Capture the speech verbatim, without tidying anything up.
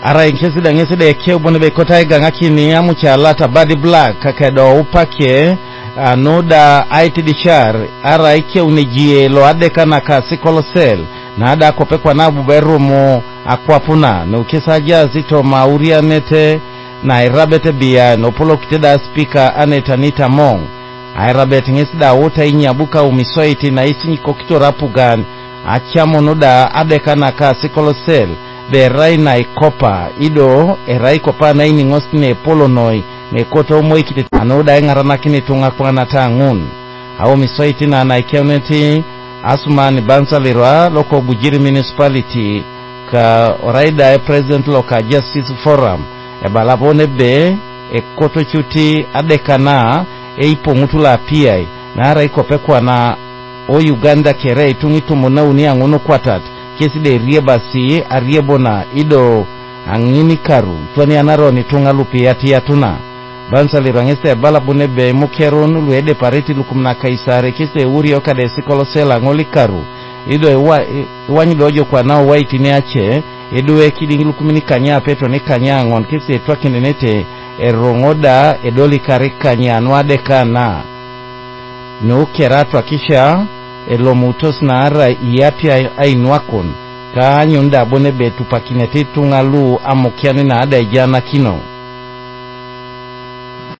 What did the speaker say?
ara inkesi da ngesi da ekeu bone be kotai ganga kini amucha lata body black kakedo upake anoda aiti dishar ara ikeu nijie lo adeka na kasi kolosel na ada kopekwa na buberumo akwapuna no kisaja zito mauria nete na irabete bia no polo kiteda speaker anetanita mong airabete ngesi da uta inyabuka umisoiti na isi niko kito rapugan achamo noda adeka na kasi kolosel be raina ikopa ido erai kopa na ini ngosne polo noi ne koto mo ikite anoda ngarana kini tunga kwa na tangun au misoiti na na ikioneti Asumani Bansalirwa loko Bujiri municipality ka oraida e president loka justice forum e balabone be e koto chuti adekana e ipo mutula pia na ara ikopekwa na o Uganda kere itungitu mona unia ngono kwatat kesi de riebasi ariebona ido angini karu twani anaro ni tunga lupi yati yatuna Bansalirwa ngese balabone be mukeronu luede pariti lukumna kaisare kese uri okade sikolosela ngoli karu ido ewa wanyi dojo kwa nao waiti ni ache ido ekidi lukumini kanya petro ni kanya ngon kese twakine nete erongoda edoli karikanya nwade kana nukeratu akisha elomutos na ara iyapi ainwakon ka nyunda bone be tupakinete tungalu amukiani na ada ijana kino